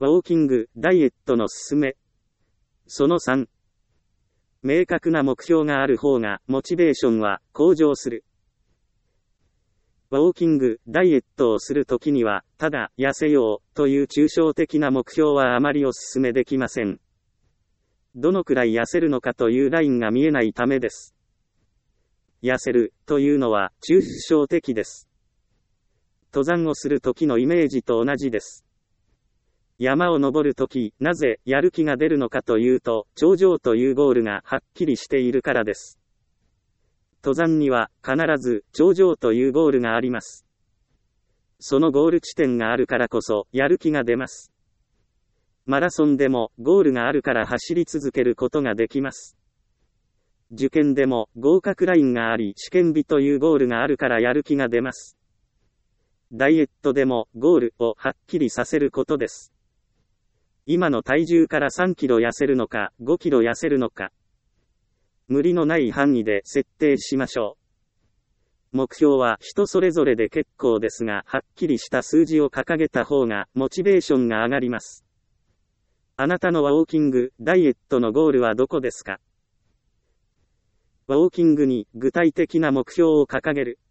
ウォーキング、ダイエットのすすめ。その3。明確な目標がある方が、モチベーションは向上する。ウォーキング、ダイエットをするときには、ただ、痩せよう、という抽象的な目標はあまりお勧めできません。どのくらい痩せるのかというラインが見えないためです。痩せる、というのは、抽象的です。登山をするときのイメージと同じです。山を登るとき、なぜやる気が出るのかというと、頂上というゴールがはっきりしているからです。登山には必ず頂上というゴールがあります。そのゴール地点があるからこそ、やる気が出ます。マラソンでもゴールがあるから走り続けることができます。受験でも合格ラインがあり、試験日というゴールがあるからやる気が出ます。ダイエットでもゴールをはっきりさせることです。今の体重から3キロ痩せるのか、5キロ痩せるのか。無理のない範囲で設定しましょう。目標は人それぞれで結構ですが、はっきりした数字を掲げた方が、モチベーションが上がります。あなたのウォーキング、ダイエットのゴールはどこですか？ウォーキングに具体的な目標を掲げる。